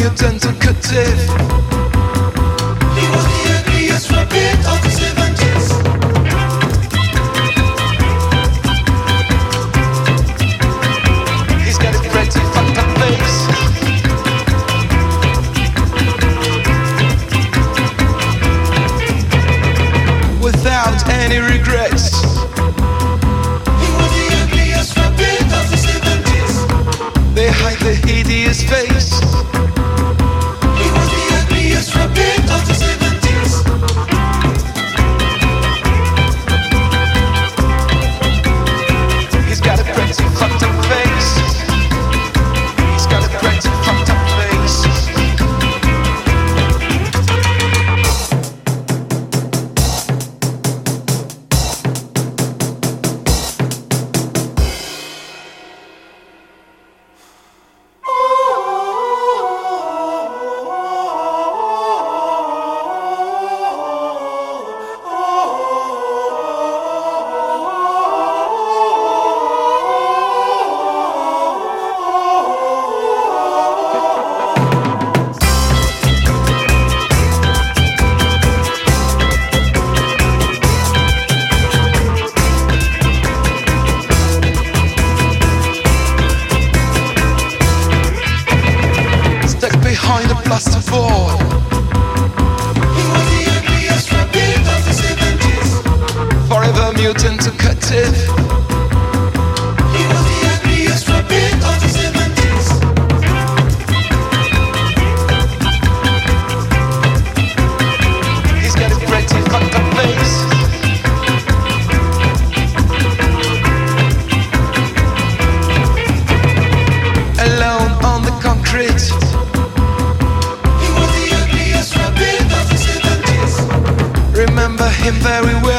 mutant talkative. He was the ugliest rabbit of the 70s. He's got a pretty fucked up face. Without any regrets. He was the ugliest rabbit of the 70s. They hide the hideous face. He was the ugliest rabbit of the 70s. He's got a pretty fucked up face. He's got a pretty fucked up face. Stuck behind a plasterboard. He was the ugliest rabbit of the 70s. Forever mutant talkative. He was the ugliest rabbit of the 70s. He's got a pretty fucked up face. Alone on the concrete. He was the ugliest rabbit of the 70s. Remember him very well.